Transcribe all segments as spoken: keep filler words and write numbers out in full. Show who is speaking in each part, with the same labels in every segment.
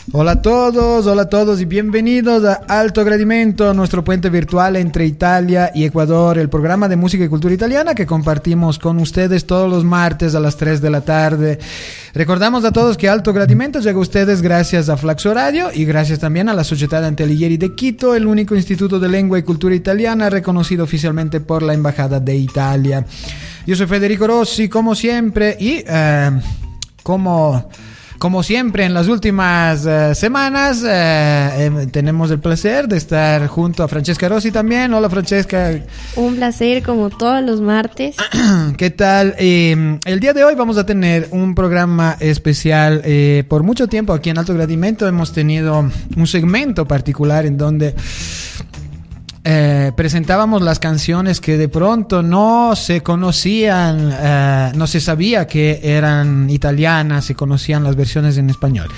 Speaker 1: Hola a todos, hola a todos y bienvenidos a Alto Gradimento, nuestro puente virtual entre Italia y Ecuador, el programa de música y cultura italiana que compartimos con ustedes todos los martes a las tres de la tarde. Recordamos a todos que Alto Gradimento llega a ustedes gracias a Flaxo Radio y gracias también a la Società Antelighieri de Quito, el único instituto de lengua y cultura italiana reconocido oficialmente por la Embajada de Italia. Yo soy Federico Rossi, como siempre, y eh, como... Como siempre en las últimas uh, semanas uh, eh, tenemos el placer de estar junto a Francesca Rossi también. Hola Francesca.
Speaker 2: Un placer como todos los martes.
Speaker 1: ¿Qué tal? Eh, el día de hoy vamos a tener un programa especial. Eh, por mucho tiempo aquí en Alto Gradimento hemos tenido un segmento particular en donde... Eh, presentábamos las canciones que de pronto no se conocían, eh, no se sabía que eran italianas, se conocían las versiones en español.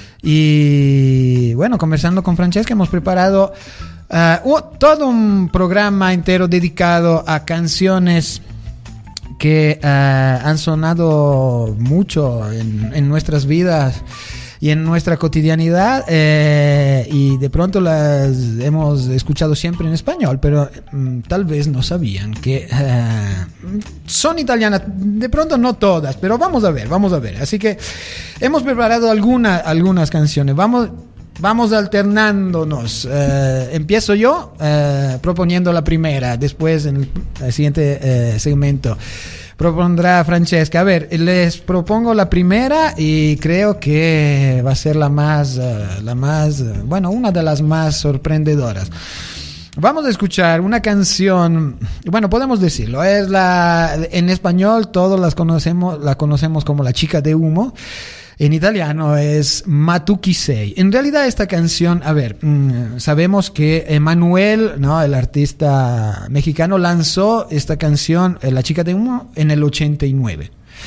Speaker 1: Y bueno, conversando con Francesca hemos preparado uh, uh, todo un programa entero dedicado a canciones que uh, han sonado mucho en, en nuestras vidas y en nuestra cotidianidad, eh, y de pronto las hemos escuchado siempre en español, pero mm, tal vez no sabían que eh, son italianas, de pronto no todas, pero vamos a ver, vamos a ver. Así que hemos preparado alguna, algunas canciones, vamos, vamos alternándonos. Eh, empiezo yo eh, proponiendo la primera, después en el, el siguiente eh, segmento propondrá Francesca. A ver, les propongo la primera y creo que va a ser la más, uh, la más, uh, bueno, una de las más sorprendedoras. Vamos a escuchar una canción, bueno, podemos decirlo, es la, en español todos las conocemos, la conocemos como La chica de humo. En italiano es Ma tu chi sei. En realidad esta canción, a ver, mmm, sabemos que Emanuel, ¿no?, el artista mexicano, lanzó esta canción, La chica de humo, en el ochenta y nueve.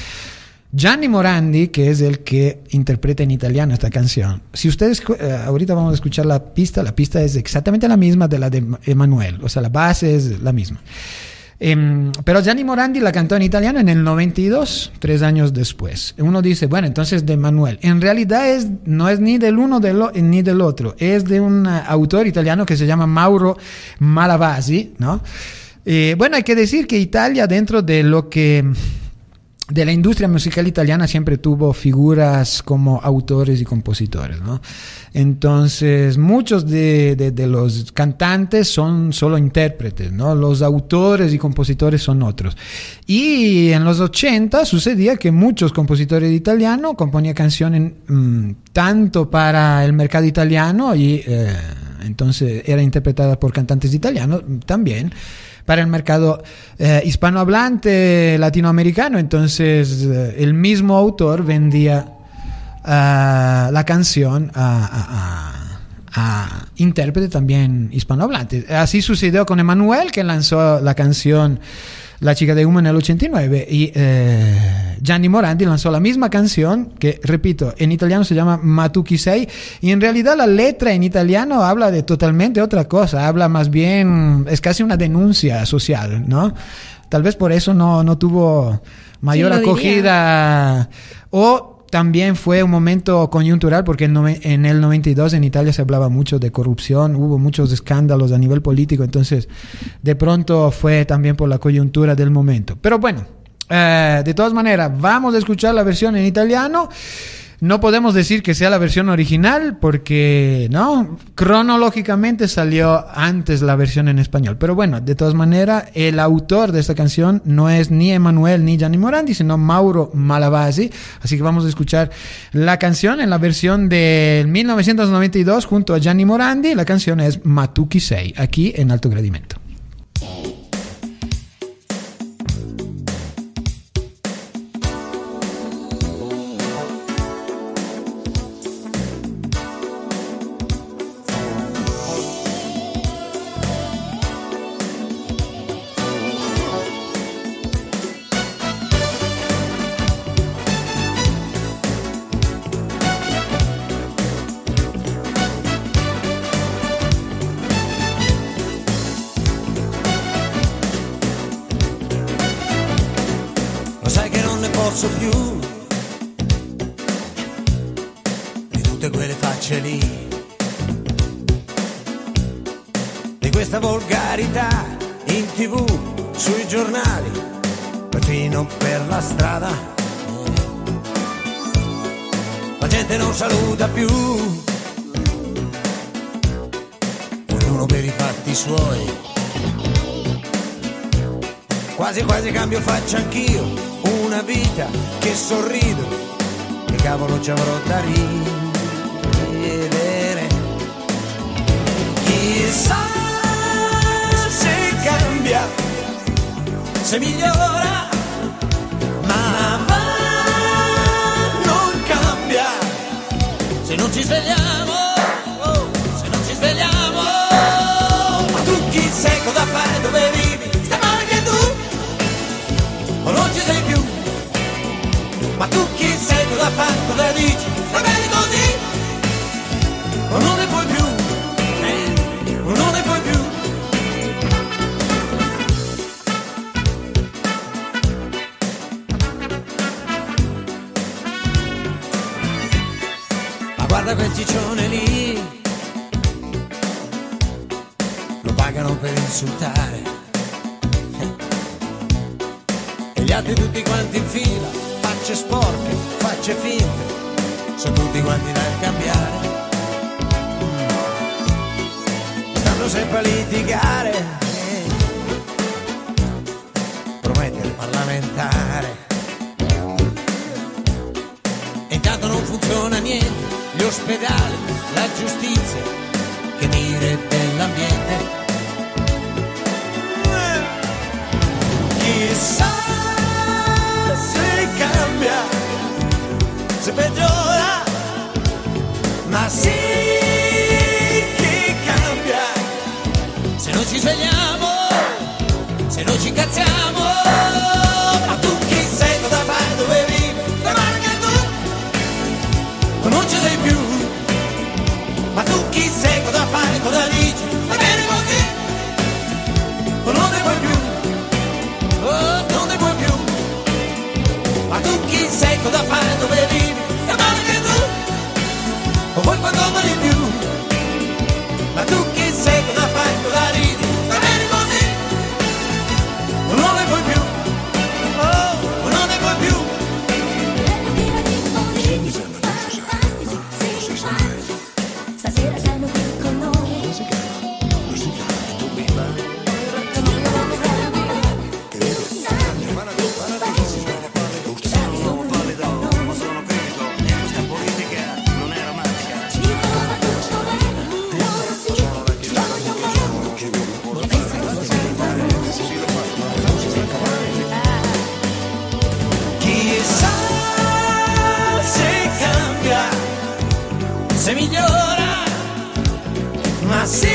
Speaker 1: Gianni Morandi, que es el que interpreta en italiano esta canción, si ustedes, eh, ahorita vamos a escuchar la pista, la pista es exactamente la misma de la de Emanuel, o sea, la base es la misma. Um, pero Gianni Morandi la cantó en italiano en el noventa y dos, tres años después. Uno dice, bueno, entonces de Manuel. En realidad es, no es ni del uno de lo, ni del otro, es de un uh, autor italiano que se llama Mauro Malavasi, ¿no? Eh, bueno, hay que decir que Italia, dentro de lo que... de la industria musical italiana, siempre tuvo figuras como autores y compositores, ¿no? Entonces, muchos de, de, de los cantantes son solo intérpretes, ¿no? Los autores y compositores son otros. Y en los ochenta sucedía que muchos compositores italianos componían canciones mmm, tanto para el mercado italiano y eh, entonces era interpretada por cantantes italianos también para el mercado eh, hispanohablante latinoamericano. Entonces eh, el mismo autor vendía uh, la canción a, a, a, a intérprete también hispanohablante. Así sucedió con Emanuel, que lanzó la canción La chica de humo en el ochenta y nueve, y eh, Gianni Morandi lanzó la misma canción que, repito, en italiano se llama Ma tu chi sei, y en realidad la letra en italiano habla de totalmente otra cosa, habla más bien, es casi una denuncia social, ¿no? Tal vez por eso no, no tuvo mayor acogida, o también fue un momento coyuntural porque en el noventa y dos en Italia se hablaba mucho de corrupción, hubo muchos escándalos a nivel político, entonces de pronto fue también por la coyuntura del momento. Pero bueno, eh, de todas maneras, vamos a escuchar la versión en italiano. No podemos decir que sea la versión original porque, ¿no?, cronológicamente salió antes la versión en español. Pero bueno, de todas maneras, el autor de esta canción no es ni Emanuel ni Gianni Morandi, sino Mauro Malavasi. Así que vamos a escuchar la canción en la versión del mil novecientos noventa y dos junto a Gianni Morandi. La canción es Ma tu chi sei, aquí en Alto Gradimento.
Speaker 3: tutte quelle facce lì, di questa volgarità in tv, sui giornali, perfino per la strada. La gente non saluta più, ognuno per i fatti suoi. Quasi quasi cambio faccia anch'io, una vita che sorrido, che cavolo ci avrò da ridere. Chissà se cambia, se migliora, ma va, non cambia. Se non ci svegliamo, oh, se non ci svegliamo. Ma tu chi sei, cosa fai, dove vivi? Stai male anche tu? O non ci sei più? Ma tu chi sei, cosa fai, cosa dici? Stai bene così? O non ne puoi più? Eh, o non ne puoi più? Ma guarda quel ciccione lì, lo pagano per insultare, e gli altri tutti quanti in fila, facce sporche, facce finte, sono tutti quanti da cambiare. Stanno sempre a litigare, eh. Promettere parlamentare, e intanto non funziona niente, gli ospedali, la giustizia, che dire dell'ambiente. Chissà se cambia, se peggiora, ma sì che cambia. Se non ci svegliamo, se non ci incazziamo. Ma tu chi sei, cosa fai, dove vivi? Stai male anche tu? O non ci sei più? Ma tu chi sei, cosa fai, cosa dici? Stai bene così? O non ne vuoi più? Oh, non ne vuoi più? Ma tu chi sei, cosa fai, dove vivi? Stai male anche tu? O vuoi qualcosa di più? Ma tu chi sei, cosa fai, cosa ridi? Stai bene così? O non ne vuoi più? Oh, o non ne vuoi più?
Speaker 4: Stasera siamo qui con noi.
Speaker 3: Chissà se cambia, se migliora, ma sì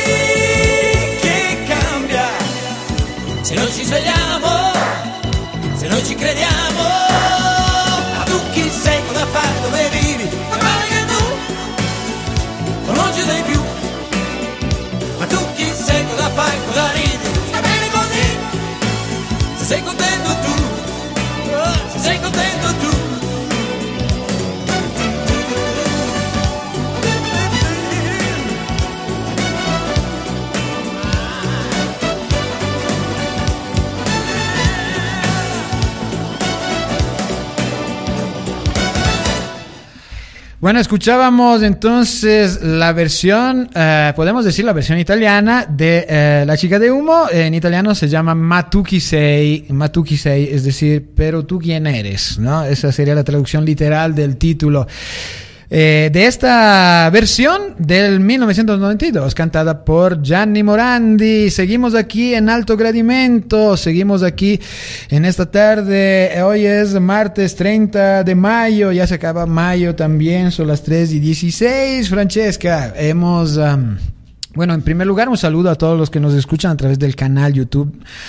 Speaker 3: che cambia. Se non ci svegliamo, se non ci crediamo. Ma tu chi sei, cosa fai, dove vivi? Stai male anche tu? O non ci sei più? Ma tu chi sei, cosa fai, cosa ridi? Stai bene così? Se sei contento tu, se sei contento tu.
Speaker 1: Bueno, escuchábamos entonces la versión, eh, podemos decir la versión italiana de eh, La chica de humo. En italiano se llama Ma tu chi sei, Ma tu chi sei, es decir, pero tú quién eres, ¿no? Esa sería la traducción literal del título. Eh, de esta versión del mil novecientos noventa y dos, cantada por Gianni Morandi. Seguimos aquí en Alto Gradimento, seguimos aquí en esta tarde. Hoy es martes treinta de mayo, ya se acaba mayo también, son las tres y dieciséis. Francesca, hemos... Um, bueno, en primer lugar, un saludo a todos los que nos escuchan a través del canal YouTube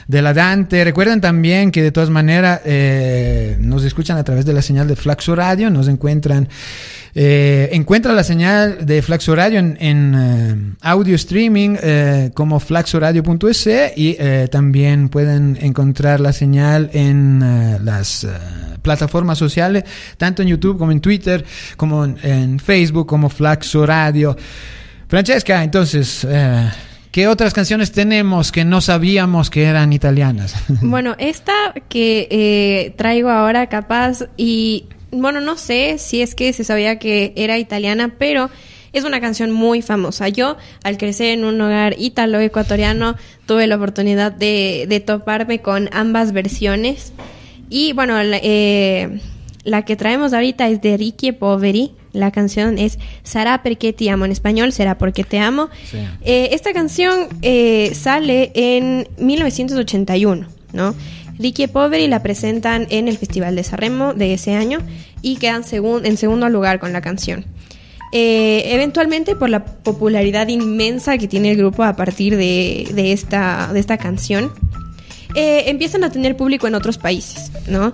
Speaker 1: de la Dante. Recuerden también que de todas maneras eh, nos escuchan a través de la señal de Flaxo Radio, nos encuentran Eh, encuentra la señal de Flaxo Radio en, en uh, audio streaming eh, como flaxoradio punto es y eh, también pueden encontrar la señal en uh, las uh, plataformas sociales, tanto en YouTube como en Twitter, como en, en Facebook, como Flaxo Radio. Francesca, entonces, eh, ¿qué otras canciones tenemos que no sabíamos que eran italianas?
Speaker 2: Bueno, esta que eh, traigo ahora capaz y... Bueno, no sé si es que se sabía que era italiana, pero es una canción muy famosa. Yo, al crecer en un hogar ítalo-ecuatoriano, tuve la oportunidad de, de toparme con ambas versiones. Y bueno, la, eh, la que traemos ahorita es de Ricchi e Poveri. La canción es Sarà perché ti amo. En español, Será porque te amo. Sí. Eh, esta canción eh, sale en mil novecientos ochenta y uno, ¿no? Ricchi e Poveri la presentan en el Festival de Sanremo de ese año y quedan segun- en segundo lugar con la canción. Eh, eventualmente, por la popularidad inmensa que tiene el grupo a partir de, de, esta, de esta canción, eh, empiezan a tener público en otros países, ¿no?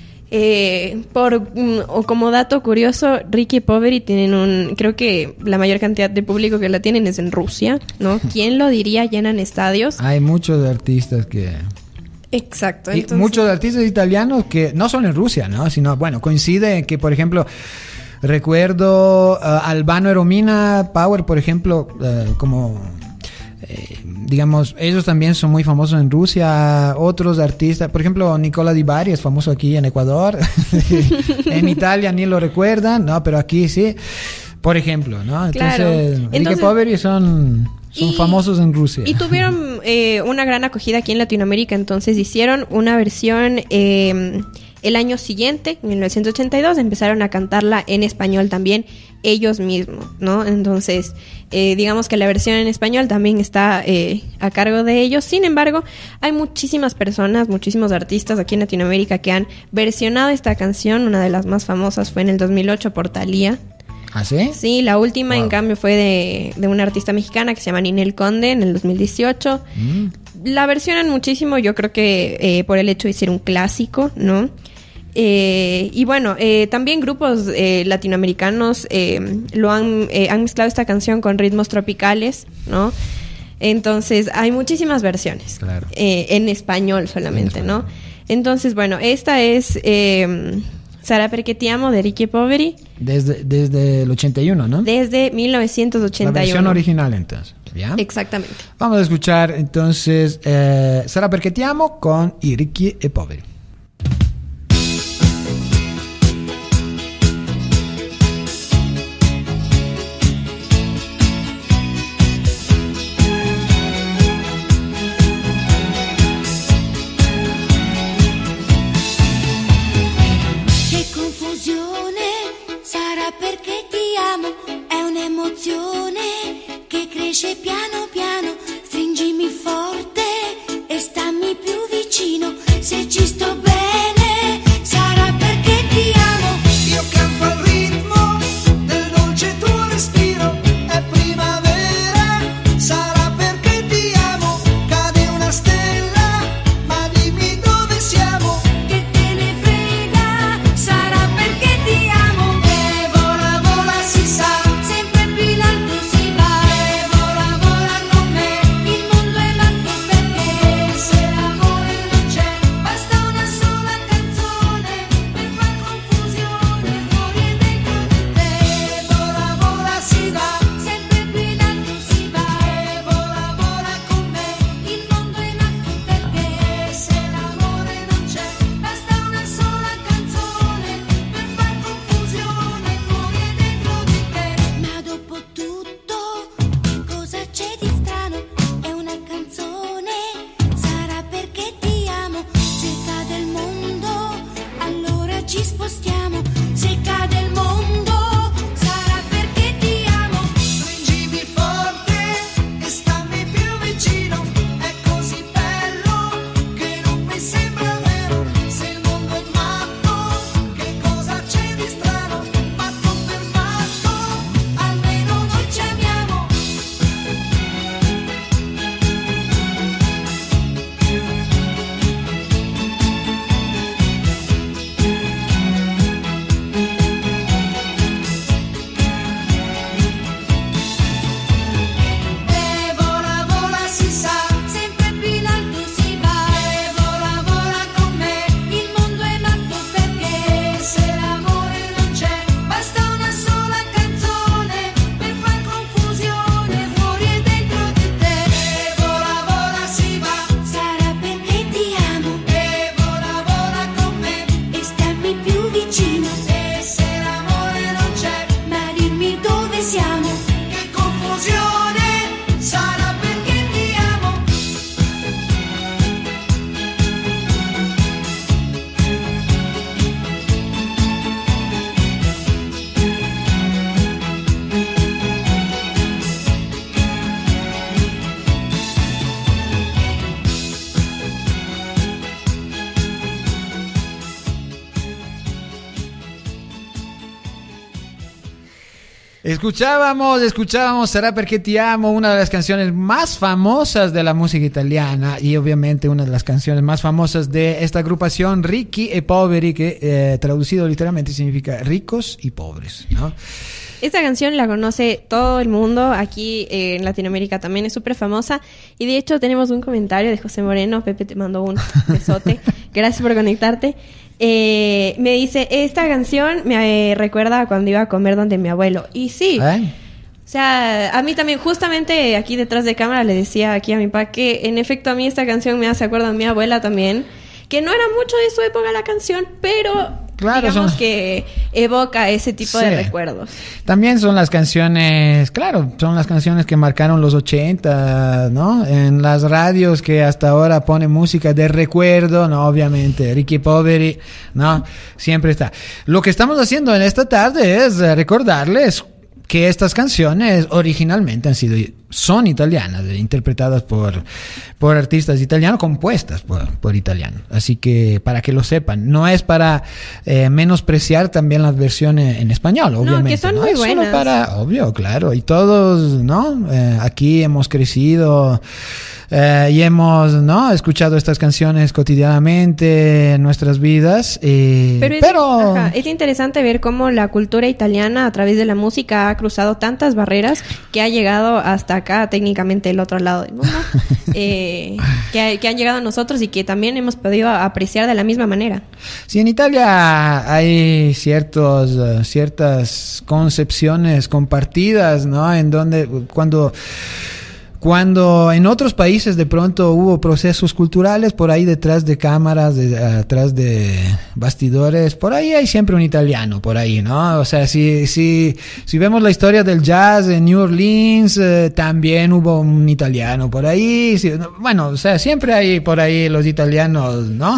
Speaker 2: Eh, por, mm, o como dato curioso, Ricchi e Poveri tienen un... Creo que la mayor cantidad de público que la tienen es en Rusia, ¿no? ¿Quién lo diría? Llenan estadios.
Speaker 1: Hay muchos artistas que...
Speaker 2: Exacto.
Speaker 1: Y
Speaker 2: entonces...
Speaker 1: muchos artistas italianos que no son en Rusia, ¿no? Sino, bueno, coincide que, por ejemplo, recuerdo uh, Albano y Romina Power, por ejemplo, uh, como, eh, digamos, ellos también son muy famosos en Rusia. Otros artistas, por ejemplo, Nicola Di Bari es famoso aquí en Ecuador. En Italia ni lo recuerdan, ¿no? Pero aquí sí, por ejemplo, ¿no? Entonces,
Speaker 2: claro.
Speaker 1: Ricchi
Speaker 2: Entonces...
Speaker 1: e Poveri son... Son y, famosos en Rusia.
Speaker 2: Y tuvieron eh, una gran acogida aquí en Latinoamérica. Entonces hicieron una versión eh, el año siguiente, en mil novecientos ochenta y dos. Empezaron a cantarla en español también ellos mismos, ¿no? Entonces, eh, digamos que la versión en español también está eh, a cargo de ellos. Sin embargo, hay muchísimas personas, muchísimos artistas aquí en Latinoamérica que han versionado esta canción. Una de las más famosas fue en el dos mil ocho por Thalía.
Speaker 1: ¿Ah, sí?
Speaker 2: Sí, la última, wow. En cambio, fue de, de una artista mexicana que se llama Ninel Conde en el dos mil dieciocho. Mm. La versionan muchísimo, yo creo que eh, por el hecho de ser un clásico, ¿no? Eh, y bueno, eh, también grupos eh, latinoamericanos eh, lo han, eh, han mezclado esta canción con ritmos tropicales, ¿no? Entonces, hay muchísimas versiones. Claro. eh, en español solamente, en español. ¿No? Entonces, bueno, esta es... Eh, Sarà perché ti amo de Ricchi e Poveri.
Speaker 1: Desde, desde el ochenta y uno, ¿no?
Speaker 2: Desde mil novecientos ochenta y uno.
Speaker 1: La versión original, entonces. ¿Ya?
Speaker 2: Exactamente.
Speaker 1: Vamos a escuchar entonces eh, Sarà perché ti amo con i Ricchi e Poveri.
Speaker 4: Piano piano, stringimi forte e stammi più vicino. Se ci sto bene, sarà perché ti amo. Io canto al ritmo del dolce tuo respiro. È primavera, sarà perché ti amo. Cade una stella, ma dimmi dove siamo. Che te ne frega, sarà perché ti amo. E vola, vola, si sa, sempre più in alto si va.
Speaker 1: Escuchábamos, escuchábamos Sarà perché ti amo, una de las canciones más famosas de la música italiana y obviamente una de las canciones más famosas de esta agrupación Ricchi e Poveri, que eh, traducido literalmente significa ricos y pobres, ¿no?
Speaker 2: Esta canción la conoce todo el mundo, aquí eh, en Latinoamérica también es súper famosa y de hecho tenemos un comentario de José Moreno. Pepe, te mando un besote, gracias por conectarte. Eh, me dice, esta canción me eh, recuerda a cuando iba a comer donde mi abuelo. Y sí,
Speaker 1: ¿Eh?
Speaker 2: o sea, a mí también, justamente aquí detrás de cámara le decía aquí a mi papá que en efecto a mí esta canción me hace acuerdo a mi abuela también, que no era mucho de su época la canción, pero
Speaker 1: claro,
Speaker 2: digamos
Speaker 1: son...
Speaker 2: que evoca ese tipo
Speaker 1: sí.
Speaker 2: de recuerdos.
Speaker 1: También son las canciones, claro, son las canciones que marcaron los ochenta, ¿no? En las radios que hasta ahora ponen música de recuerdo, ¿no? Obviamente, Ricchi e Poveri, ¿no? Siempre está. Lo que estamos haciendo en esta tarde es recordarles que estas canciones originalmente han sido, son italianas, interpretadas por, por artistas italianos, compuestas por, por italianos. Así que para que lo sepan, no es para eh, menospreciar también las versiones en español, obviamente.
Speaker 2: No, que son
Speaker 1: ¿no?
Speaker 2: muy
Speaker 1: es
Speaker 2: buenas.
Speaker 1: Solo para, obvio, claro. Y todos, ¿no? Eh, aquí hemos crecido eh, y hemos, ¿no? escuchado estas canciones cotidianamente en nuestras vidas. Eh,
Speaker 2: Pero, es,
Speaker 1: pero...
Speaker 2: ajá, es interesante ver cómo la cultura italiana a través de la música ha cruzado tantas barreras que ha llegado hasta acá, técnicamente el otro lado del mundo, eh, que, que han llegado a nosotros y que también hemos podido apreciar de la misma manera.
Speaker 1: Sí, en Italia hay ciertos, uh, ciertas concepciones compartidas, ¿no? En donde cuando... Cuando en otros países de pronto hubo procesos culturales, por ahí detrás de cámaras, de, atrás de bastidores, por ahí hay siempre un italiano, por ahí, ¿no? O sea, si, si, si vemos la historia del jazz en New Orleans, eh, también hubo un italiano por ahí. Si, bueno, o sea, siempre hay por ahí los italianos, ¿no?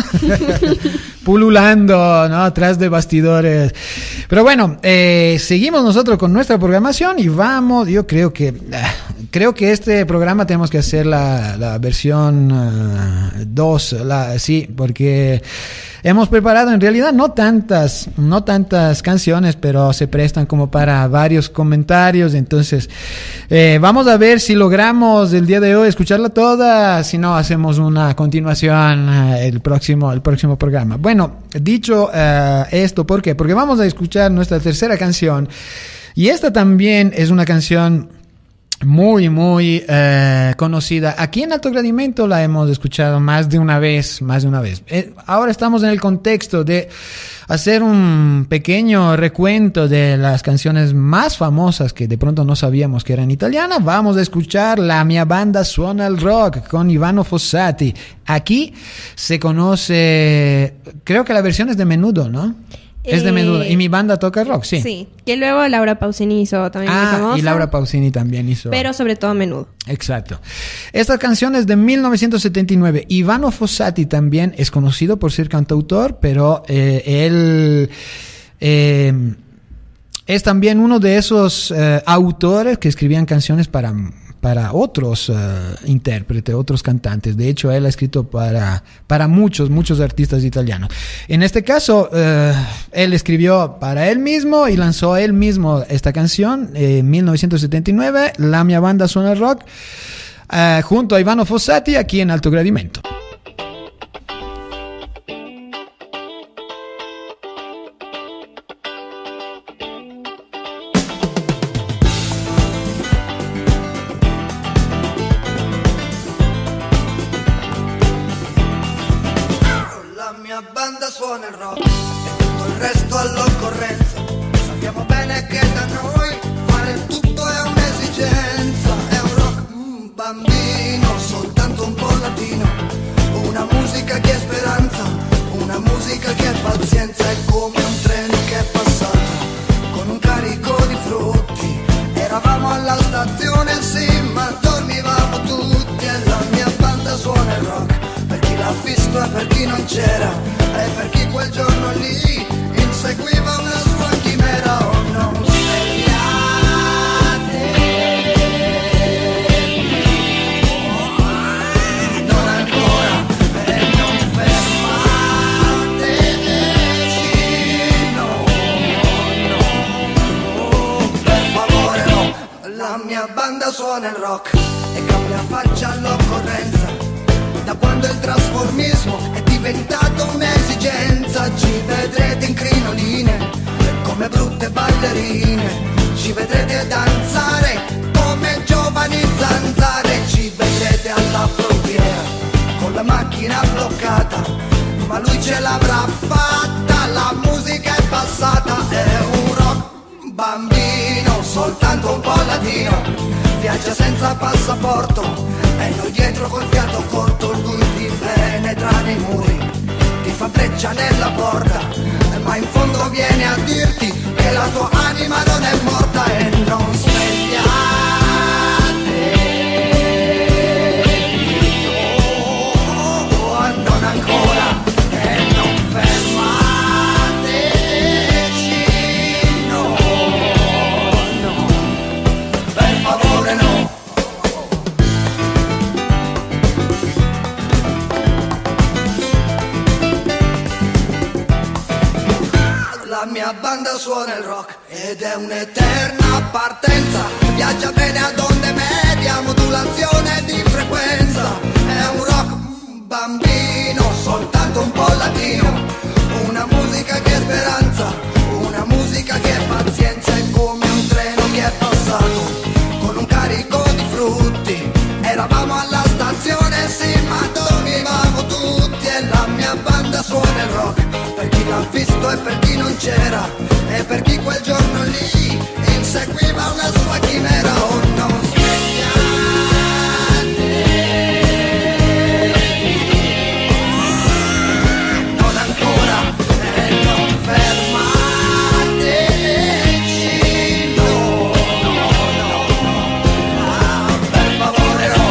Speaker 1: Pululando, ¿no? Atrás de bastidores. Pero bueno, eh, seguimos nosotros con nuestra programación y vamos, yo creo que... Ah, creo que este programa tenemos que hacer la, la versión dos, uh, la, sí, porque hemos preparado en realidad no tantas, no tantas canciones, pero se prestan como para varios comentarios. Entonces, eh, vamos a ver si logramos el día de hoy escucharla toda. Si no, hacemos una continuación uh, el próximo, el próximo programa. Bueno, dicho uh, esto, ¿por qué? Porque vamos a escuchar nuestra tercera canción y esta también es una canción muy, muy eh, conocida. Aquí en Alto Gradimento la hemos escuchado más de una vez, más de una vez. Eh, ahora estamos en el contexto de hacer un pequeño recuento de las canciones más famosas que de pronto no sabíamos que eran italianas. Vamos a escuchar La mia banda suona il rock con Ivano Fossati. Aquí se conoce, creo que la versión es de Menudo, ¿no? Es de Menudo. Y mi banda toca rock, sí.
Speaker 2: Sí, que luego Laura Pausini hizo también
Speaker 1: ah,
Speaker 2: muy famosa.
Speaker 1: Y Laura Pausini también hizo.
Speaker 2: Pero sobre todo Menudo.
Speaker 1: Exacto. Esta canción es de mil novecientos setenta y nueve. Ivano Fossati también es conocido por ser cantautor, pero eh, él eh, es también uno de esos eh, autores que escribían canciones para... para otros uh, intérpretes, otros cantantes. De hecho, él ha escrito para, para muchos, muchos artistas italianos. En este caso, uh, él escribió para él mismo y lanzó él mismo esta canción en mil novecientos setenta y nueve, La mia banda suona il rock, uh, junto a Ivano Fossati, aquí en Alto Gradimento.
Speaker 3: Suona il rock e tutto il resto all'occorrenza. Sappiamo bene che da noi fare tutto è un'esigenza. È un rock mm, bambino, soltanto un po' latino.
Speaker 5: banda suona il rock e cambia faccia all'occorrenza. Da quando il trasformismo è diventato un'esigenza, ci vedrete in crinoline come brutte ballerine, ci vedrete danzare come giovani zanzare, ci vedrete alla frontiera con la macchina bloccata, ma lui ce l'avrà fatta, la musica è passata, è un rock bambino, soltanto un po' latino, viaggia senza passaporto e noi dietro col fiato corto, lui ti penetra nei muri, ti fa breccia nella porta, ma in fondo viene a dirti che la tua anima non è morta e non svegliate, oh, non ancora, e non fermateci, no, no, per favore no. La mia banda suona il rock ed è un'eterna partenza, viaggia bene ad onde medie, a modulazione di frequenza, è un rock bambino, soltanto un po' latino, una musica che è speranza, una musica che è pazienza, è come un treno che è passato con un carico di frutti, eravamo alla stazione sì ma dormivamo tutti e la mia banda suona il rock, per chi l'ha visto e per chi non c'era, e per chi quel giorno lì inseguiva una sua chimera, oh non svegliate, non ancora, e non fermateci, no, no, no, ah, per favore no.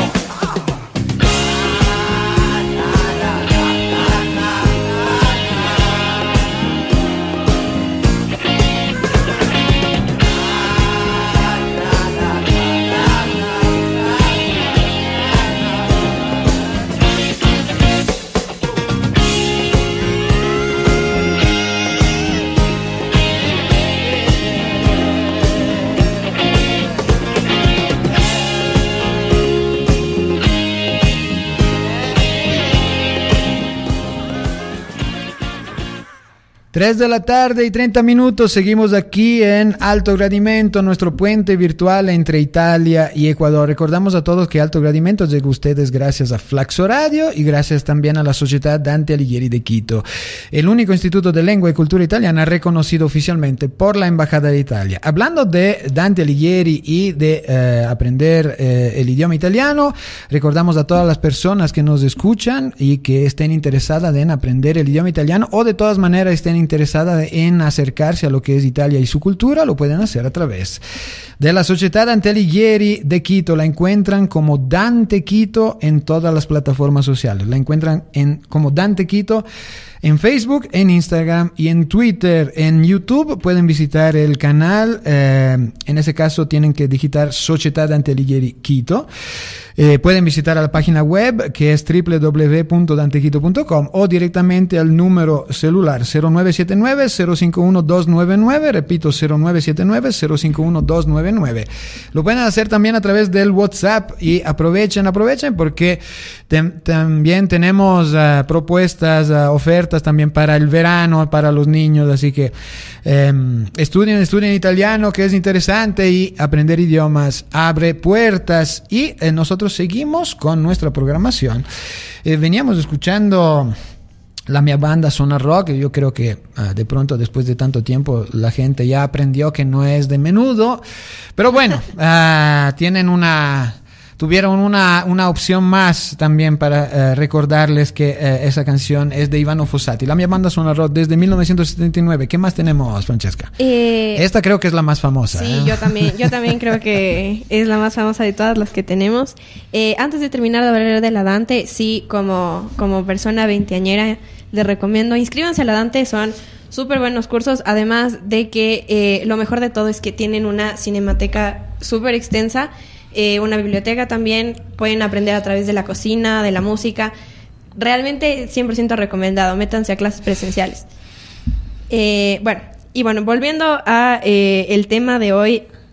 Speaker 1: tres de la tarde y treinta minutos, seguimos aquí en Alto Gradimento, nuestro puente virtual entre Italia y Ecuador. Recordamos a todos que Alto Gradimento llega a ustedes gracias a Flaxo Radio y gracias también a la Sociedad Dante Alighieri de Quito, el único instituto de lengua y cultura italiana reconocido oficialmente por la Embajada de Italia. Hablando de Dante Alighieri y de eh, aprender eh, el idioma italiano, recordamos a todas las personas que nos escuchan y que estén interesadas en aprender el idioma italiano o de todas maneras estén interesada en acercarse a lo que es Italia y su cultura, lo pueden hacer a través de la Sociedad Dante Alighieri de Quito. La encuentran como Dante Quito en todas las plataformas sociales. La encuentran en, como Dante Quito en Facebook, en Instagram y en Twitter. En YouTube pueden visitar el canal. Eh, en ese caso tienen que digitar Sociedad Dante Alighieri Quito. Eh, pueden visitar a la página web que es doble u doble u doble u punto dante quito punto com o directamente al número celular cero nueve siete nueve cero cinco uno dos nueve nueve, repito cero nueve siete nueve cero cinco uno dos nueve nueve. Lo pueden hacer también a través del WhatsApp y aprovechen, aprovechen porque te, también tenemos uh, propuestas, uh, ofertas también para el verano, para los niños, así que um, estudien, estudien italiano que es interesante y aprender idiomas abre puertas y eh, nosotros seguimos con nuestra programación. Eh, veníamos escuchando La Mia Banda Suona Rock. Yo creo que uh, de pronto, después de tanto tiempo, la gente ya aprendió que no es de menudo. Pero bueno, uh, tienen una... Tuvieron una, una opción más también para uh, recordarles que uh, esa canción es de Ivano Fossati. La Mia Banda Suona Rock desde mil novecientos setenta y nueve. ¿Qué más tenemos, Francesca?
Speaker 2: Eh,
Speaker 1: Esta creo que es la más famosa.
Speaker 2: Sí,
Speaker 1: ¿eh?
Speaker 2: yo también, yo también creo que es la más famosa de todas las que tenemos. Eh, antes de terminar de hablar de la Dante, sí, como, como persona veinteañera, les recomiendo, inscríbanse a la Dante, son súper buenos cursos, además de que eh, lo mejor de todo es que tienen una cinemateca súper extensa. Eh, una biblioteca también, pueden aprender a través de la cocina, de la música. Realmente cien por ciento recomendado, métanse a clases presenciales. Eh, bueno, y bueno, volviendo a eh, el tema de hoy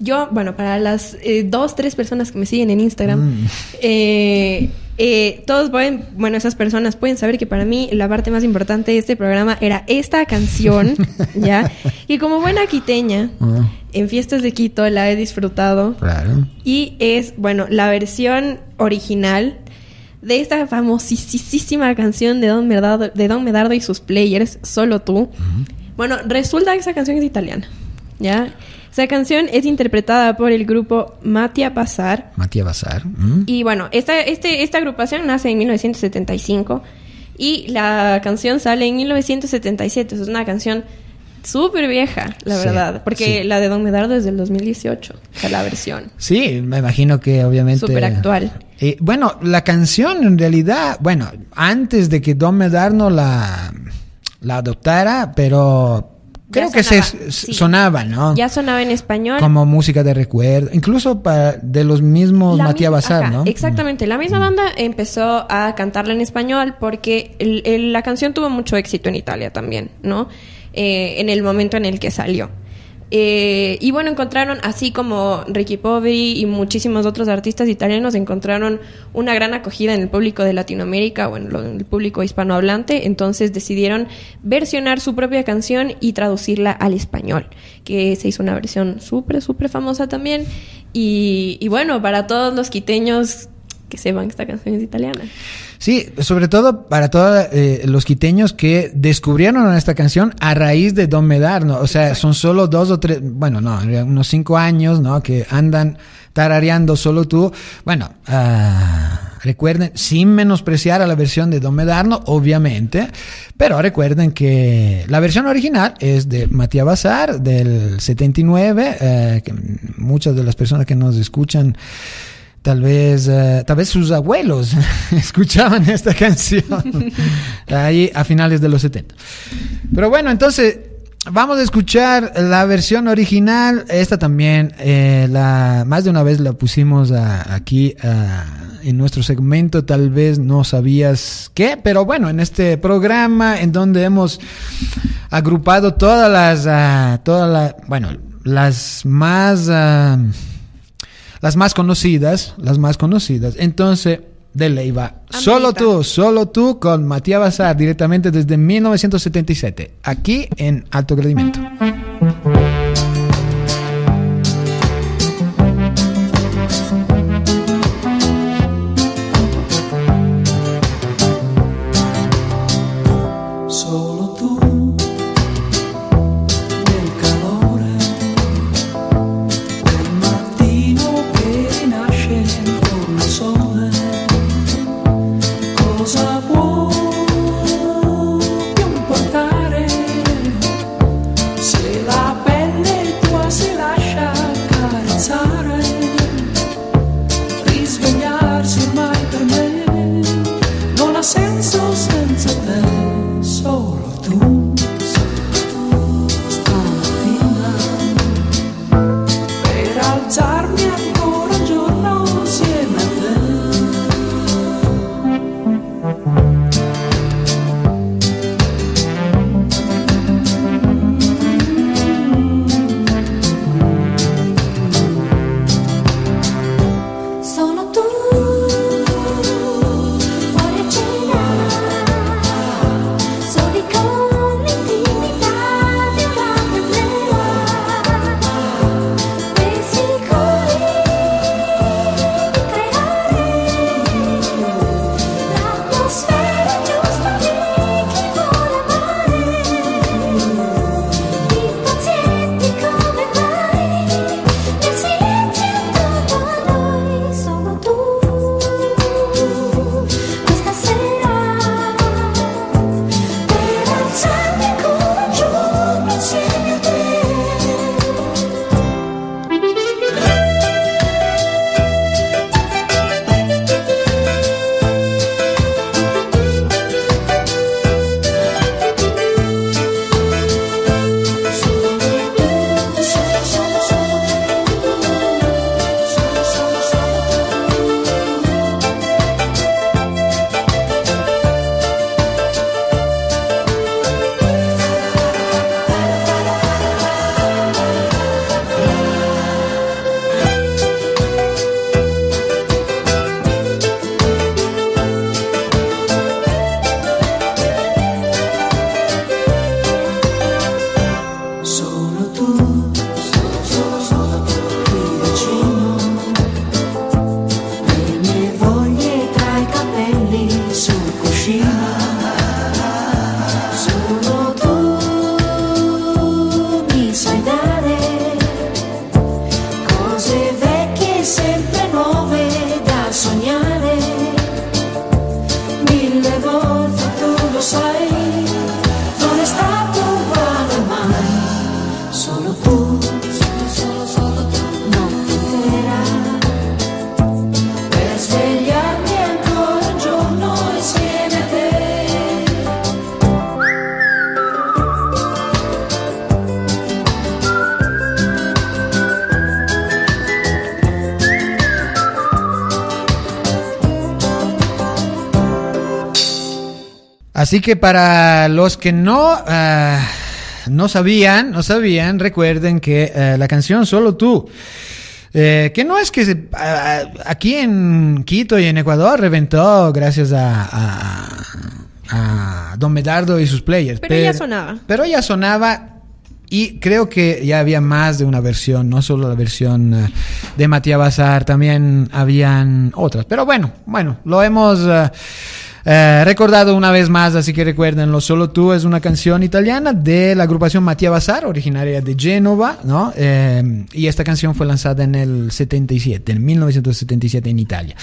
Speaker 2: yo, bueno, para las eh, dos, tres personas que me siguen en Instagram,
Speaker 1: Mm.
Speaker 2: eh, eh, todos pueden, bueno, esas personas pueden saber que para mí la parte más importante de este programa era esta canción, ¿ya? Y como buena quiteña,
Speaker 1: Ah,
Speaker 2: en fiestas de Quito la he disfrutado.
Speaker 1: claro.
Speaker 2: Y es, bueno, la versión original de esta famosísima canción de Don Medardo, de Don Medardo y sus players, Solo Tú. Bueno, resulta que esa canción es italiana, ¿ya? Esa canción es interpretada por el grupo Mattia Bazar.
Speaker 1: Mattia Bazar. Mm.
Speaker 2: Y bueno, esta, este, esta agrupación nace en mil novecientos setenta y cinco y la canción sale en mil novecientos setenta y siete. Es una canción súper vieja, la
Speaker 1: Sí,
Speaker 2: verdad. Porque
Speaker 1: sí.
Speaker 2: la de Don Medardo es del dos mil dieciocho, o sea, la versión.
Speaker 1: Sí, me imagino que obviamente...
Speaker 2: Súper actual.
Speaker 1: Eh, bueno, la canción en realidad, bueno, antes de que Don Medardo la, la adoptara, pero creo
Speaker 2: Ya
Speaker 1: que
Speaker 2: sonaba,
Speaker 1: se
Speaker 2: sí.
Speaker 1: sonaba, ¿no?
Speaker 2: Ya sonaba en español.
Speaker 1: Como música de recuerdo, incluso para, de los mismos
Speaker 2: La
Speaker 1: Mattia
Speaker 2: misma-
Speaker 1: Bazar,
Speaker 2: ajá,
Speaker 1: ¿no?
Speaker 2: Exactamente. La misma banda empezó a cantarla en español porque el- el- la canción tuvo mucho éxito en Italia también, ¿no? Eh, en el momento en el que salió. Eh, y bueno, encontraron, así como Ricky Poveri y muchísimos otros artistas italianos, encontraron una gran acogida en el público de Latinoamérica o en lo- en el público hispanohablante. Entonces decidieron versionar su propia canción y traducirla al español, que se hizo una versión súper, súper famosa también. Y, y bueno, para todos los quiteños que sepan que esta canción es italiana.
Speaker 1: Sí, sobre todo para todos eh, los quiteños que descubrieron esta canción a raíz de Don Medardo. O sea, son solo dos o tres, bueno, no, en realidad unos cinco años, ¿no? Que andan tarareando Solo Tú. Bueno, ah, recuerden, sin menospreciar a la versión de Don Medardo, obviamente, pero recuerden que la versión original es de Mattia Bazar del setenta y nueve, eh, que muchas de las personas que nos escuchan Tal vez, uh, tal vez sus abuelos escuchaban esta canción ahí a finales de los setenta. Pero bueno, entonces vamos a escuchar la versión original. Esta también, eh, la, más de una vez la pusimos a, aquí a, en nuestro segmento. Tal vez no sabías qué, pero bueno, en este programa en donde hemos agrupado todas las, uh, todas las, bueno, las más... Uh, Las más conocidas, las más conocidas. Entonces, de ley va. Solo tú, solo tú con Mattia Bazar directamente desde mil novecientos setenta y siete. Aquí en Alto Gradimento.
Speaker 3: Solo tú, nel calore del mattino che rinasce con il sole, cosa può più importare se la
Speaker 4: solo tu, solo, solo, solo tu, notte intera, per svegliarmi ancora un giorno insieme a te.
Speaker 1: Así que para los que no, uh, no sabían, no sabían, recuerden que uh, la canción Solo Tú, eh, que no es que se, uh, aquí en Quito y en Ecuador reventó gracias a, a, a Don Medardo y sus players.
Speaker 2: Pero ya sonaba.
Speaker 1: Pero ya sonaba y creo que ya había más de una versión, no solo la versión uh, de Matías Bazar, también habían otras. Pero bueno, bueno, lo hemos... Uh, Eh, recordado una vez más, así que recuérdenlo. Solo Tú es una canción italiana de la agrupación Matías Bazar, originaria de Génova, ¿no? Eh, y esta canción fue lanzada en el setenta y siete, en mil novecientos setenta y siete en Italia.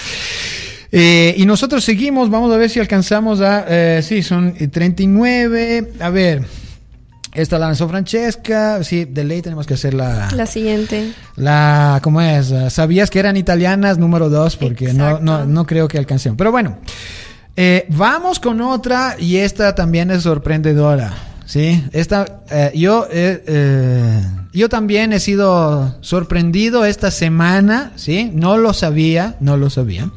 Speaker 1: Eh, y nosotros seguimos, vamos a ver si alcanzamos a... Eh, sí, son treinta y nueve, a ver... Esta la lanzó Francesca, sí, de ley tenemos que hacer la...
Speaker 2: La siguiente.
Speaker 1: La, ¿cómo es? ¿Sabías que eran italianas? Número dos, porque no, no, no creo que alcancemos. Pero bueno... Eh, vamos con otra y esta también es sorprendedora, ¿sí? Esta, eh, yo, eh, eh, yo también he sido sorprendido esta semana, ¿sí? No lo sabía, no lo sabía.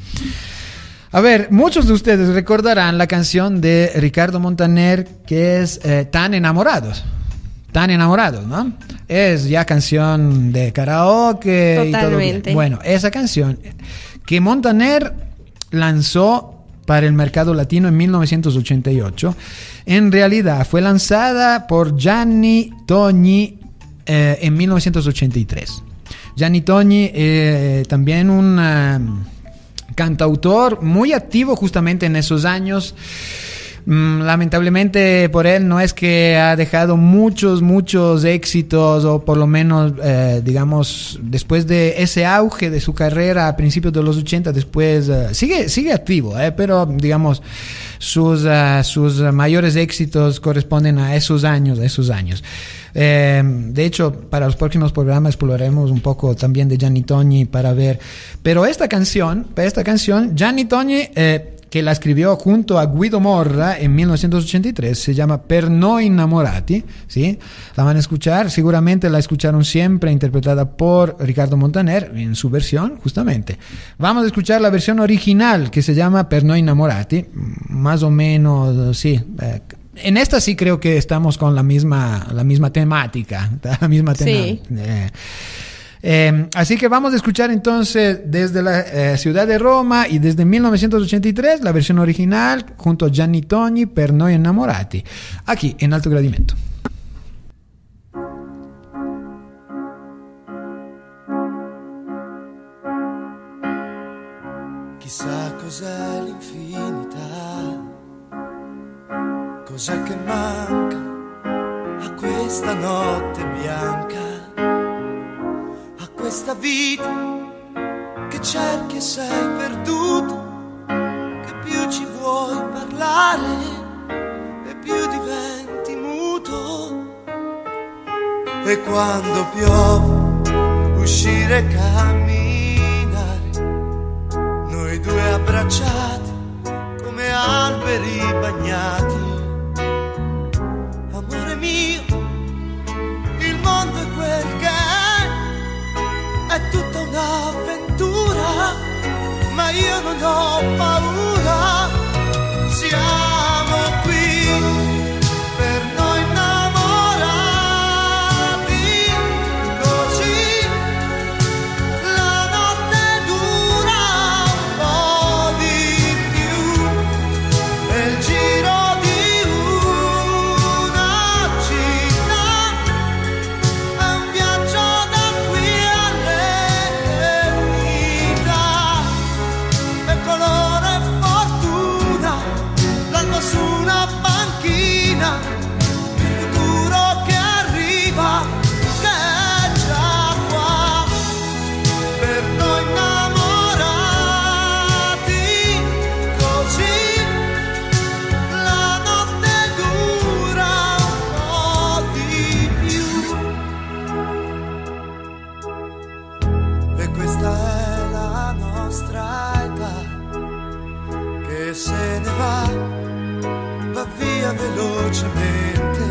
Speaker 1: A ver, muchos de ustedes recordarán la canción de Ricardo Montaner que es eh, Tan Enamorados. Tan Enamorados, ¿no? Es ya canción de karaoke.
Speaker 2: Totalmente.
Speaker 1: Y todo. Bueno, esa canción que Montaner lanzó para el mercado latino en mil novecientos ochenta y ocho. En realidad fue lanzada por Gianni Togni eh, en mil novecientos ochenta y tres. Gianni Togni, eh, también un uh, cantautor muy activo justamente en esos años. Mm, lamentablemente por él no es que ha dejado muchos, muchos éxitos, o por lo menos, eh, digamos, después de ese auge de su carrera a principios de los ochenta, después uh, sigue, sigue activo, eh, pero digamos, sus, uh, sus mayores éxitos corresponden a esos años, a esos años. Eh, de hecho, para los próximos programas exploraremos un poco también de Gianni Togni para ver, pero esta canción, esta canción, Gianni Togni, eh, que la escribió junto a Guido Morra en mil novecientos ochenta y tres, se llama Per noi innamorati, ¿sí? La van a escuchar, seguramente la escucharon siempre, interpretada por Ricardo Montaner en su versión, justamente. Vamos a escuchar la versión original que se llama Per noi innamorati, más o menos, sí. Eh, en esta sí creo que estamos con la misma, la misma temática, la misma temática. Sí. Eh, Eh, así que vamos a escuchar entonces desde la eh, ciudad de Roma y desde mil novecientos ochenta y tres la versión original junto a Gianni Togni, Per noi innamorati, aquí en Alto Gradimento.
Speaker 5: Chissà cos'è l'infinità, cos'è che manca a questa notte bianca, questa vita che cerchi e sei perduto, che più ci vuoi parlare e più diventi muto. E quando piove uscire e camminare, noi due abbracciati come alberi bagnati. Amore mio, il mondo è quel che è, è tutta un'avventura, ma io non ho paura. Siamo qui per noi innamorati, così la notte dura un po' di più, nel giro di una città, è un viaggio da qui all'eternità, e colore velocemente.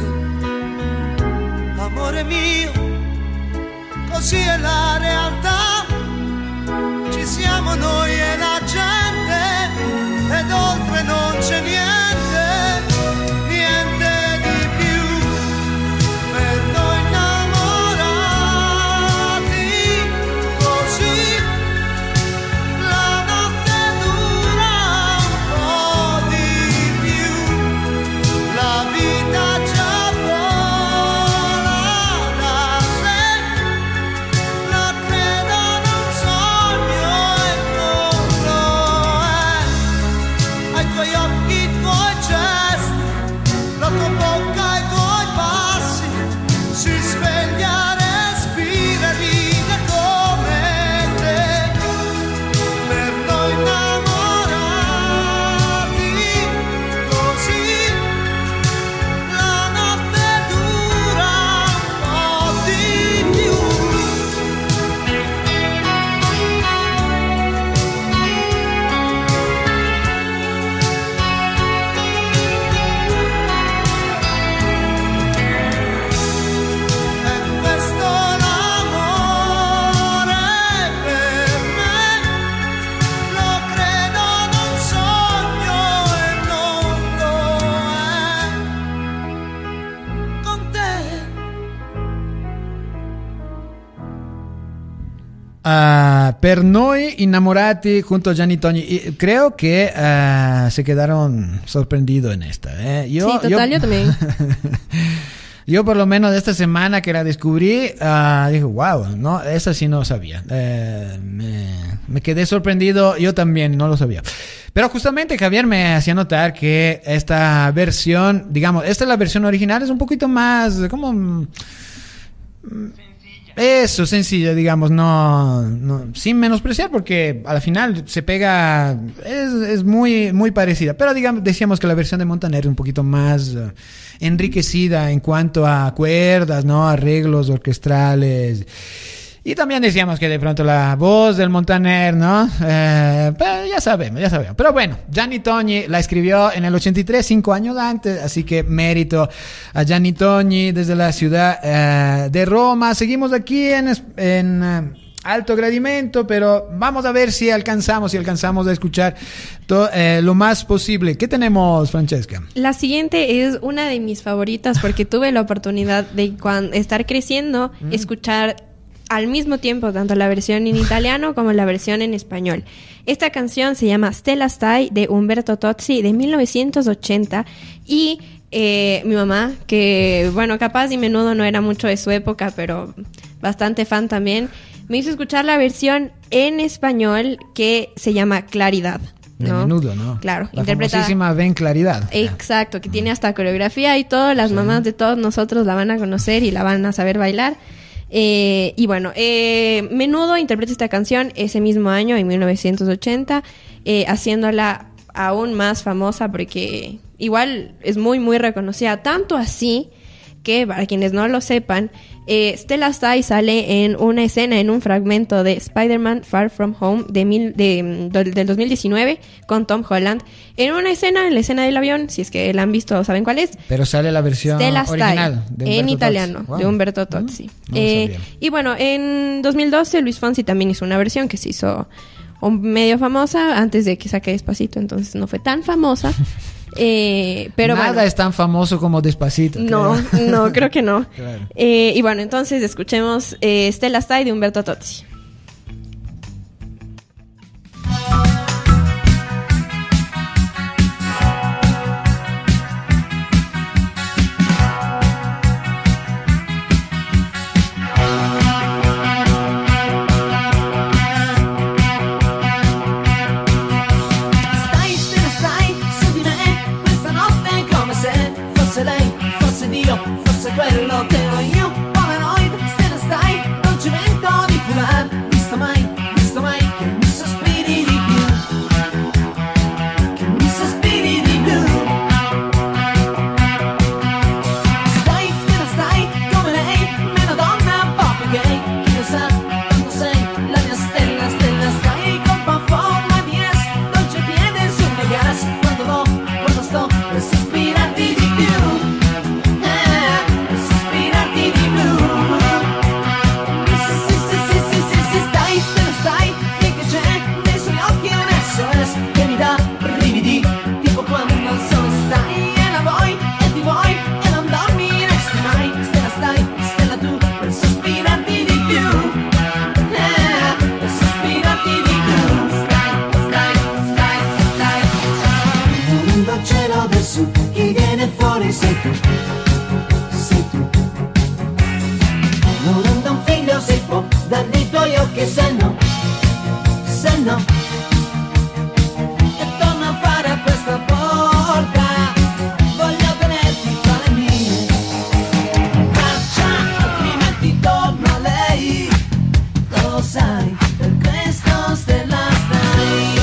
Speaker 5: Amore mio, così è la realtà, ci siamo noi e la gente, ed oltre non c'è niente, niente di più per noi innamorati, così la notte dura un po' di più, la vita già vola da sé, la credo in un sogno e non lo è, ai tuoi occhi, i tuoi gesti, la tua bocca, i tuoi passi, si sveglia, respira, ride come te, per noi innamorati, così la notte dura un po' di più. E questo l'amore per me, lo credo in un sogno e non lo è, con te.
Speaker 1: Ah, per noi innamorati junto a Gianni Togni. Y creo que ah, se quedaron sorprendidos en esta. ¿eh? Yo,
Speaker 2: Sí, total, yo también.
Speaker 1: Yo por lo menos de esta semana que la descubrí, ah, dije, wow, no, esa sí no sabía. Eh, me, me quedé sorprendido, yo también no lo sabía. Pero justamente Javier me hacía notar que esta versión, digamos, esta es la versión original, es un poquito más, como... mm, Eso, sencilla, digamos, no, no, sin menospreciar, porque al final se pega, es, es muy, muy parecida. Pero digamos, decíamos que la versión de Montaner es un poquito más uh, enriquecida en cuanto a cuerdas, ¿no? Arreglos orquestrales. Y también decíamos que de pronto la voz del Montaner, ¿no? Eh, pero ya sabemos, ya sabemos. Pero bueno, Gianni Togni la escribió en el ochenta y tres, cinco años antes, así que mérito a Gianni Togni desde la ciudad eh, de Roma. Seguimos aquí en, en uh, Alto Gradimento, pero vamos a ver si alcanzamos, si alcanzamos a escuchar to, eh, lo más posible. ¿Qué tenemos, Francesca?
Speaker 2: La siguiente es una de mis favoritas porque tuve la oportunidad de cuando estar creciendo, mm. escuchar al mismo tiempo tanto la versión en italiano como la versión en español. Esta canción se llama Stella Stai de Umberto Tozzi de mil novecientos ochenta y eh, mi mamá, que bueno, capaz y menudo no era mucho de su época, pero bastante fan también, me hizo escuchar la versión en español que se llama Claridad.
Speaker 1: De
Speaker 2: ¿no?
Speaker 1: menudo, ¿no?
Speaker 2: Claro,
Speaker 1: la
Speaker 2: interpretada.
Speaker 1: famosísima Ven Claridad.
Speaker 2: Exacto, que tiene hasta coreografía y todo. Las sí. mamás de todos nosotros la van a conocer y la van a saber bailar. Eh, y bueno, eh, Menudo interpreta esta canción ese mismo año, en mil novecientos ochenta, eh, haciéndola aún más famosa porque igual es muy, muy reconocida. Tanto así que, para quienes no lo sepan, eh, Stella Stai sale en una escena, en un fragmento de Spider-Man Far From Home de mil, de, de, del dos mil diecinueve con Tom Holland. En una escena, en la escena del avión, si es que la han visto, saben cuál es.
Speaker 1: Pero sale la versión
Speaker 2: Stella
Speaker 1: original
Speaker 2: Stai,
Speaker 1: de
Speaker 2: en
Speaker 1: Umberto
Speaker 2: italiano,
Speaker 1: Tozzi. Wow.
Speaker 2: de Umberto Tozzi.
Speaker 1: Mm, no
Speaker 2: eh, y bueno, en dos mil doce Luis Fonsi también hizo una versión que se hizo un medio famosa antes de que saque Despacito, entonces no fue tan famosa. Eh, pero
Speaker 1: Nada
Speaker 2: bueno,
Speaker 1: es tan famoso como Despacito.
Speaker 2: no,
Speaker 1: creo.
Speaker 2: no, creo que no.
Speaker 1: Claro.
Speaker 2: Eh, y bueno, entonces escuchemos eh, Stella Stai de Umberto Tozzi.
Speaker 4: Stai, Stella, stai su di me questa notte come se fosse lei, fosse Dio, fosse quello che ero io, Polaroid, Stella, stai, non ci mento di fulano.
Speaker 3: dagli tuoi occhi, se no, se no, e torno a fare a questa porta, voglio tenerti tra le mie braccia, altrimenti torno a lei, lo sai, per questo stella stai.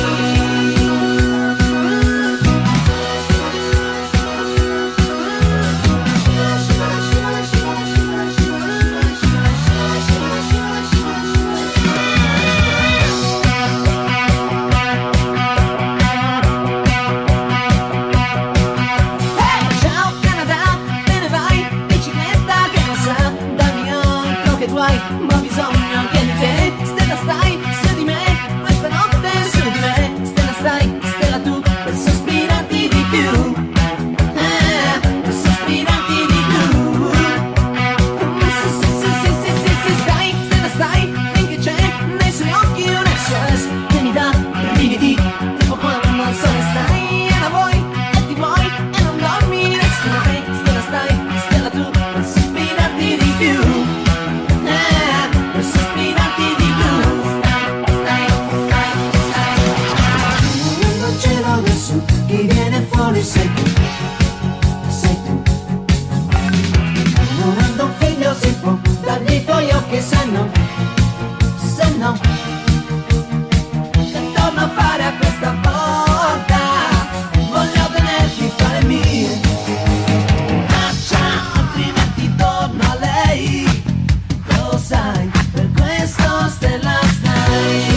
Speaker 3: Ma ho bisogno che di te, stella stai, su di me, questa notte su di me, stella stai, stella tu, per sospirarti di più, eh, per sospirarti di più, sì, sì, sì, sì, sì, sì, sì, stai, stella stai, finché c'è nei suoi occhi un S O S che mi dà brividi, tipo quando al sole stai, e la vuoi, e ti vuoi, e non dormi, resti da te, stella stai, stella tu, per sospirarti di più. Chi viene fuori sei tu, sei tu. Non avendo un figlio si può dargli i tuoi occhi, se no, se no, che torno a fare a questa porta, voglio tenerti tra le mie braccia, altrimenti torno a lei, lo sai, per questo stella stai.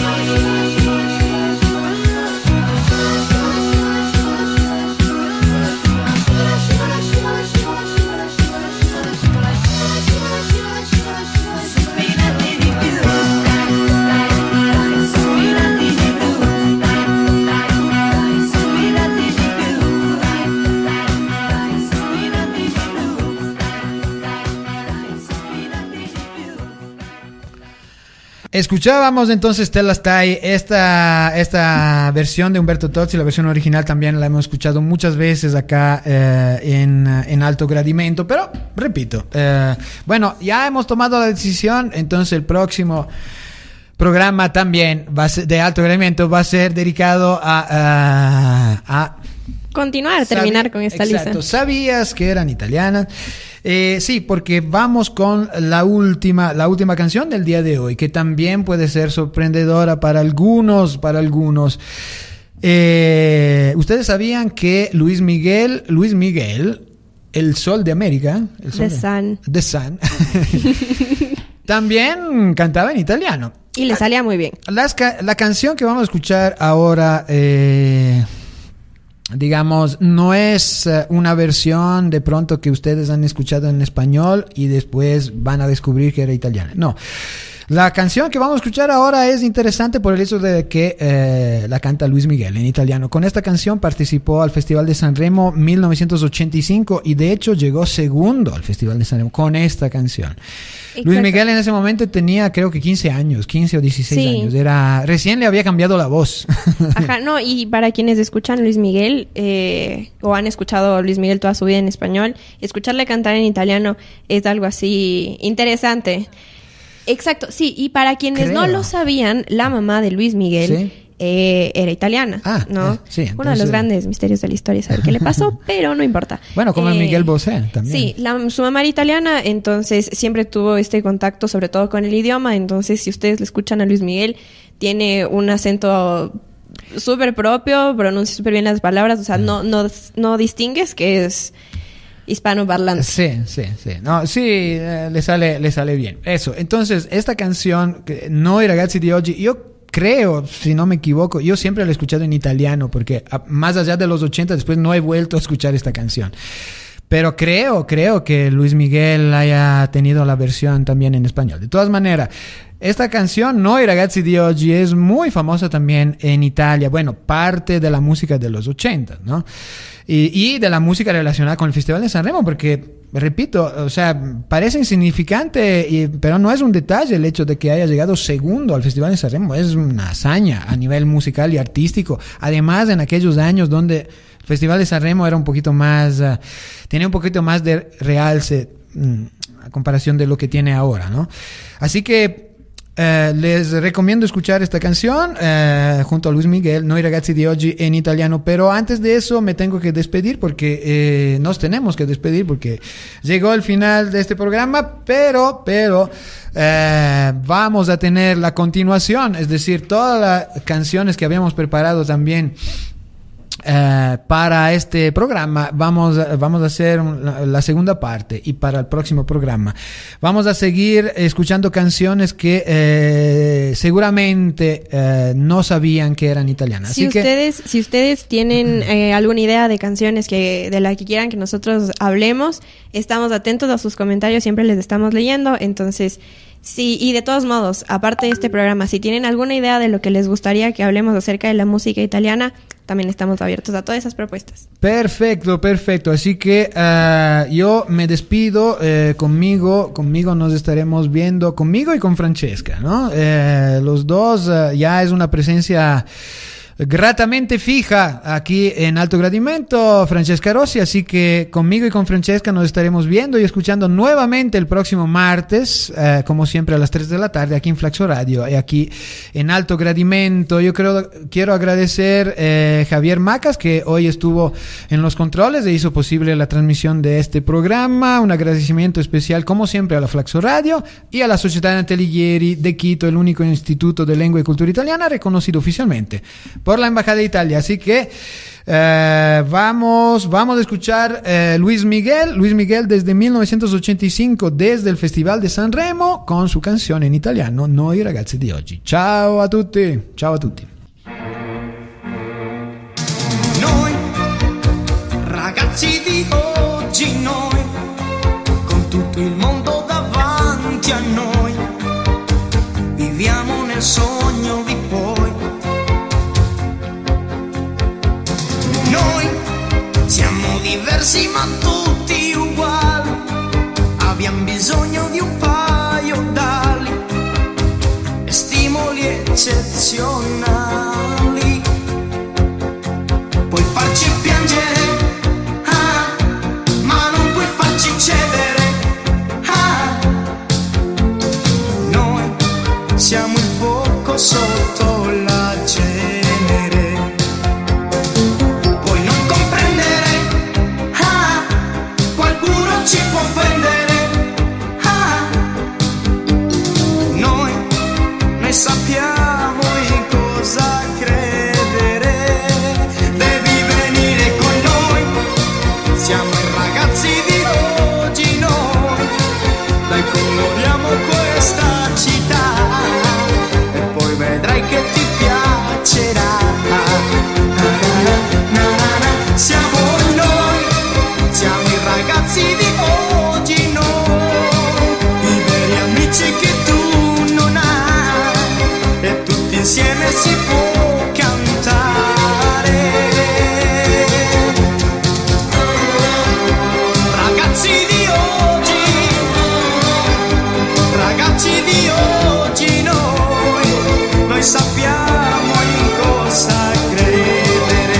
Speaker 1: Escuchábamos entonces Stella Stai, esta, esta versión de Umberto Tozzi, la versión original también la hemos escuchado muchas veces acá eh, en, en Alto Gradimento, pero repito, eh, bueno, ya hemos tomado la decisión, entonces el próximo programa también va a ser, de Alto Gradimento va a ser dedicado a... a, a
Speaker 2: continuar, terminar con esta lista.
Speaker 1: Exacto, sabías que eran italianas. Eh, sí, porque vamos con la última, la última canción del día de hoy, que también puede ser sorprendedora para algunos, para algunos. Eh, Ustedes sabían que Luis Miguel, Luis Miguel, el Sol de América, el Sol
Speaker 2: The Sun,
Speaker 1: The Sun, también cantaba en italiano
Speaker 2: y le salía muy bien.
Speaker 1: Las, la canción que vamos a escuchar ahora, eh, digamos, no es una versión de pronto que ustedes han escuchado en español y después van a descubrir que era italiana. No. La canción que vamos a escuchar ahora es interesante por el hecho de que eh, la canta Luis Miguel en italiano. Con esta canción participó al Festival de Sanremo mil novecientos ochenta y cinco y de hecho llegó segundo al Festival de Sanremo con esta canción. Exacto. Luis Miguel en ese momento tenía creo que quince años, quince o dieciséis sí. años. Era, recién le había cambiado la voz.
Speaker 2: Ajá, no, y para quienes escuchan Luis Miguel eh, o han escuchado a Luis Miguel toda su vida en español, escucharle cantar en italiano es algo así interesante. Exacto, sí, y para quienes Creo. no lo sabían, la mamá de Luis Miguel ¿Sí? eh, era italiana, ah, ¿no? Eh, sí, entonces... Uno de los grandes misterios de la historia es saber qué le pasó, pero no importa.
Speaker 1: Bueno, como
Speaker 2: eh,
Speaker 1: Miguel Bosé también.
Speaker 2: Sí, la, su mamá era italiana, entonces siempre tuvo este contacto, sobre todo con el idioma, entonces si ustedes le escuchan a Luis Miguel, tiene un acento súper propio, pronuncia súper bien las palabras, o sea, mm. no, no, no distingues que es... hispanoparlante.
Speaker 1: Sí, sí, sí. No, sí, eh, le sale, le sale bien. Eso. Entonces, esta canción, Noi ragazzi di oggi, yo creo, si no me equivoco, yo siempre la he escuchado en italiano, porque a, más allá de los ochenta, después no he vuelto a escuchar esta canción. Pero creo, creo que Luis Miguel haya tenido la versión también en español. De todas maneras, esta canción, Noi ragazzi di oggi, es muy famosa también en Italia. Bueno, parte de la música de los ochenta, ¿no? Y, y de la música relacionada con el Festival de Sanremo, porque, repito, o sea, parece insignificante, y, pero no es un detalle el hecho de que haya llegado segundo al Festival de Sanremo. Es una hazaña a nivel musical y artístico. Además, en aquellos años donde el Festival de Sanremo era un poquito más, uh, tenía un poquito más de realce, mm, a comparación de lo que tiene ahora, ¿no? Así que Eh, les recomiendo escuchar esta canción eh, junto a Luis Miguel, Noi ragazzi di oggi, en italiano. Pero antes de eso me tengo que despedir porque eh, nos tenemos que despedir porque llegó el final de este programa, pero, pero eh, vamos a tener la continuación, es decir, todas las canciones que habíamos preparado también Uh, para este programa vamos, vamos a hacer un, la segunda parte, y para el próximo programa vamos a seguir escuchando canciones que eh, seguramente eh, no sabían que eran italianas.
Speaker 2: Si
Speaker 1: Así
Speaker 2: ustedes,
Speaker 1: que,
Speaker 2: si ustedes tienen eh, alguna idea de canciones que de la que quieran que nosotros hablemos, estamos atentos a sus comentarios, siempre les estamos leyendo. Entonces, sí, y de todos modos, aparte de este programa, si tienen alguna idea de lo que les gustaría que hablemos acerca de la música italiana, también estamos abiertos a todas esas propuestas.
Speaker 1: Perfecto, perfecto. Así que uh, yo me despido. Eh, conmigo, conmigo nos estaremos viendo, conmigo y con Francesca, ¿no? Eh, los dos uh, ya es una presencia gratamente fija aquí en Alto Gradimento, Francesca Rossi, así que conmigo y con Francesca nos estaremos viendo y escuchando nuevamente el próximo martes, eh, como siempre a las tres de la tarde aquí en Flaxo Radio y aquí en Alto Gradimento. Yo creo, quiero agradecer eh, Javier Macas, que hoy estuvo en los controles e hizo posible la transmisión de este programa. Un agradecimiento especial como siempre a la Flaxo Radio y a la Società Antellighieri de Quito, el único instituto de lengua y cultura italiana reconocido oficialmente por la Embajada de Italia. Así que eh, vamos, vamos a escuchar eh, Luis Miguel, Luis Miguel desde mil novecientos ochenta y cinco, desde el Festival de Sanremo, con su canción en italiano Noi ragazzi di oggi. Ciao a tutti, ciao a tutti.
Speaker 5: Noi ragazzi di oggi, noi con tutto il mondo davanti a noi, viviamo nel sogno di poi. Noi siamo diversi ma tutti uguali, abbiamo bisogno di un paio d'ali e stimoli eccezionali. Puoi farci piangere, ah, ma non puoi farci cedere, ah. Noi siamo il fuoco sotto la cenere. Ci può offendere, ah. Noi, noi sappiamo in cosa credere. Devi venire con noi, siamo i ragazzi di oggi, noi. Dai, coloriamo questa città e poi vedrai che ti piacerà. Na, na, na, na, na. Siamo noi, siamo i ragazzi di oggi, noi, i veri amici che tu non hai, e tutti insieme si può cantare. Ragazzi di oggi, ragazzi di oggi, noi, noi sappiamo in cosa credere.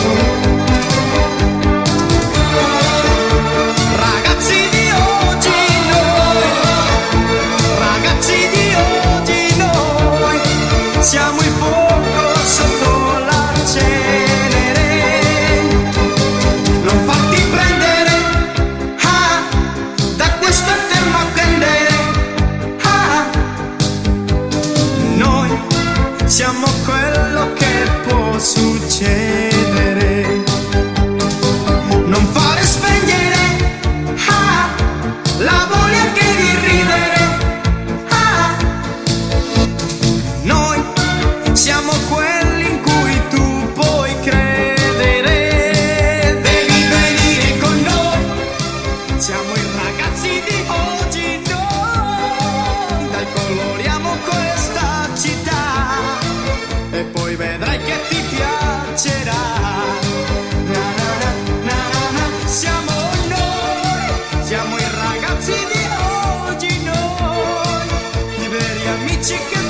Speaker 5: Ragazzi di oggi, noi, ragazzi di oggi, noi, siamo il fuoco sotto la cenere. Non farti prendere, ah, da questo eterno attendere, ah. Noi siamo quello che può succedere. Non fare spegnere, ah, la voglia che di ridere, ah. Noi siamo quelli in cui tu puoi credere. Devi venire con noi, siamo i ragazzi di oggi, noi. Dai, coloriamo questa città e poi vedrai che ti piacerà. Na, na, na, na, na. Siamo noi, siamo i ragazzi di oggi, noi, i veri amici che